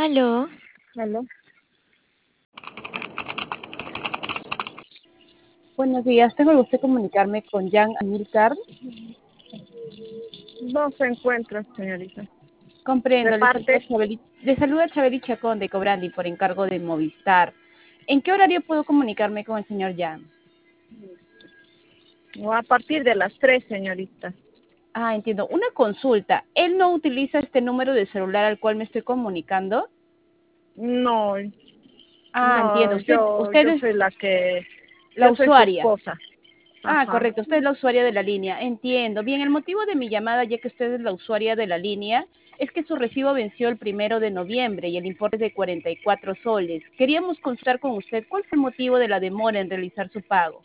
Aló, Aló. Buenos días, tengo el gusto de comunicarme con Jan Amilcar. No se encuentra, señorita. Comprendo, De parte, le saluda Chabeli Chacón de Cobrandi por encargo de Movistar. ¿En qué horario puedo comunicarme con el señor Jan? o a partir de las 3, señorita. Ah, entiendo. Una consulta. ¿Él no utiliza este número de celular al cual me estoy comunicando? No, Ah, entiendo. no, Usted yo es soy la yo soy su usuaria. esposa. Ah, Ajá. correcto, usted es la usuaria de la línea, entiendo. Bien, el motivo de mi llamada, ya que usted es la usuaria de la línea, es que su recibo venció el 1 de noviembre y el importe es de 44 soles. Queríamos consultar con usted cuál fue el motivo de la demora en realizar su pago.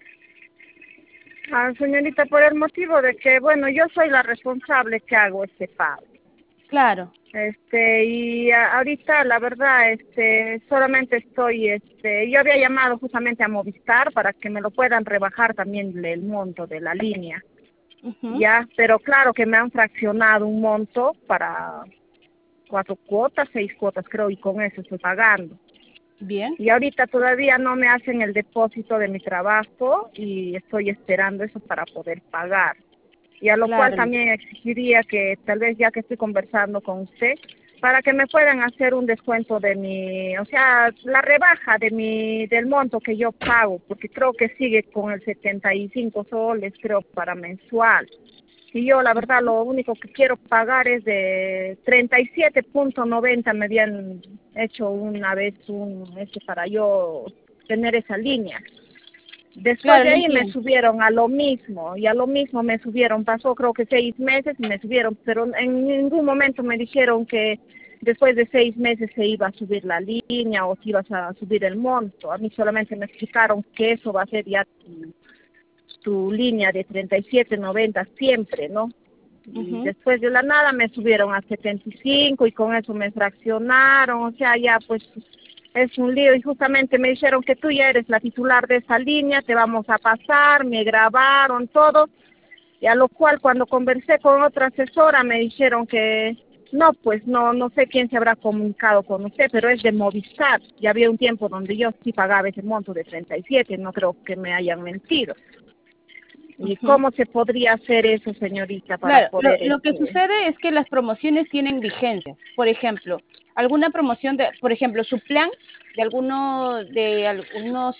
Ah, señorita, por el motivo de que, bueno, yo soy la responsable que hago este pago. Claro. Ahorita la verdad, solamente yo había llamado justamente a Movistar para que me lo puedan rebajar también el monto de la línea. Ujú. Ya, pero claro que me han fraccionado un monto para 4 cuotas, 6 cuotas creo, y con eso estoy pagando. Bien. Y ahorita todavía no me hacen el depósito de mi trabajo y estoy esperando eso para poder pagar. Y a lo cual Claro. también exigiría que tal vez ya que estoy conversando con usted, para que me puedan hacer un descuento de o sea, la rebaja del monto que yo pago, porque creo que sigue con el 75 soles, creo, para mensual. Y yo, la verdad, lo único que quiero pagar es de 37,90. Me habían hecho una vez para yo tener esa línea. Después Claro, de lo ahí me entiendo. subieron a lo mismo, y a lo mismo me subieron, pasó creo que 6 meses y me subieron, pero en ningún momento me dijeron que después de 6 meses se iba a subir la línea o se iba a subir el monto. A mí solamente me explicaron que eso va a ser ya tu línea de 37,90 siempre, ¿no? Y Ujú. después de la nada me subieron a 75 y con eso me fraccionaron, o sea, ya pues es un lío. Y justamente me dijeron que tú ya eres la titular de esa línea, te vamos a pasar, me grabaron todo, y a lo cual cuando conversé con otra asesora me dijeron que no, pues no sé quién se habrá comunicado con usted, pero es de Movistar. Y había un tiempo donde yo sí pagaba ese monto de 37, no creo que me hayan mentido. ¿Y Ujú. cómo se podría hacer eso, señorita, para Claro, poder lo que sucede es que las promociones tienen vigencia. Por ejemplo, alguna promoción por ejemplo, su plan de algunos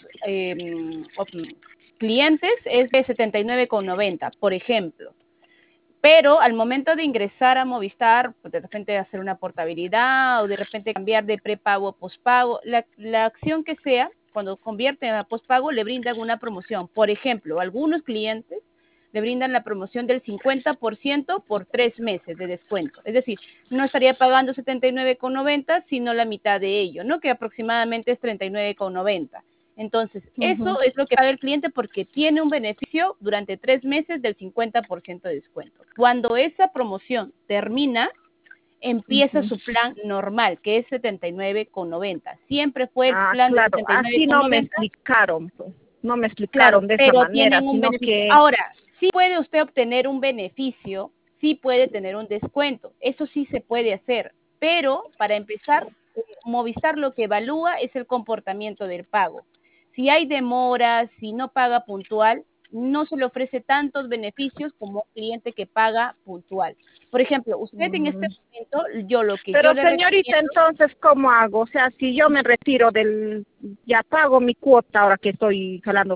clientes es de 79,90, por ejemplo. Pero al momento de ingresar a Movistar, pues de repente hacer una portabilidad o de repente cambiar de prepago a pospago, la acción que sea, cuando convierten a pospago, le brindan una promoción. Por ejemplo, algunos clientes le brindan la promoción del 50% por 3 meses de descuento. Es decir, no estaría pagando 79,90, sino la mitad de ello, ¿no? Que aproximadamente es 39,90. Entonces, Ujú. eso es lo que paga el cliente porque tiene un beneficio durante 3 meses del 50% de descuento. Cuando esa promoción termina, empieza Ujú. su plan normal, que es 79,90. Siempre fue el Ah, plan de claro, así no me 79,90. explicaron, pues. No me Claro, explicaron de esa pero manera, tienen un sino beneficio. que, Ahora, sí puede usted obtener un beneficio, sí puede tener un descuento, eso sí se puede hacer, pero para empezar, Movistar lo que evalúa es el comportamiento del pago. Si hay demoras, si no paga puntual, no se le ofrece tantos beneficios como un cliente que paga puntual. Por ejemplo, usted en este mm, momento, lo que yo pero le señorita, recomiendo. entonces, ¿cómo hago? O sea, si yo me retiro ya pago mi cuota ahora que estoy jalando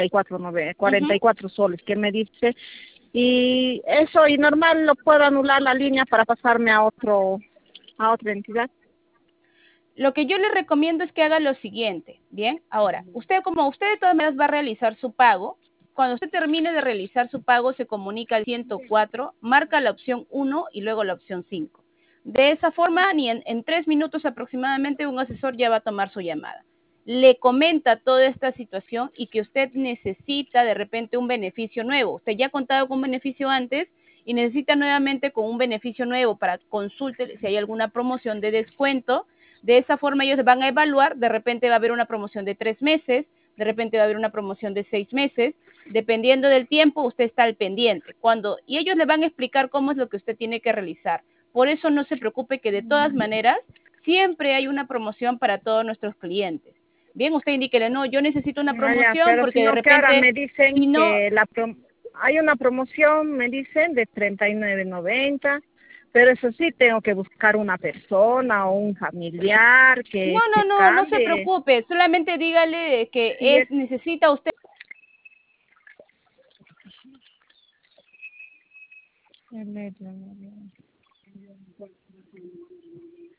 44 soles, que me dice, y eso, y normal lo puedo anular la línea para pasarme a otra entidad. Lo que yo le recomiendo es que haga lo siguiente, ¿bien? Ahora, como usted de todas maneras va a realizar su pago, cuando usted termine de realizar su pago, se comunica al 104, marca la opción 1 y luego la opción 5. De esa forma, ni en 3 minutos aproximadamente, un asesor ya va a tomar su llamada. Le comenta toda esta situación y que usted necesita de repente un beneficio nuevo. Usted ya ha contado con un beneficio antes y necesita nuevamente con un beneficio nuevo para consulte si hay alguna promoción de descuento. De esa forma ellos van a evaluar, de repente va a haber una promoción de 3 meses, de repente va a haber una promoción de 6 meses, dependiendo del tiempo usted está al pendiente. Y ellos le van a explicar cómo es lo que usted tiene que realizar. Por eso no se preocupe que de todas maneras siempre hay una promoción para todos nuestros clientes. Bien, usted indíquele, no, yo necesito una Ah, ya, promoción pero porque de sino que ahora repente, me dicen si no, que hay una promoción, me dicen, de 39.90, pero eso sí, tengo que buscar una persona o un familiar no, que no, se no, no se cambie. preocupe, solamente dígale que Sí, necesita usted. es...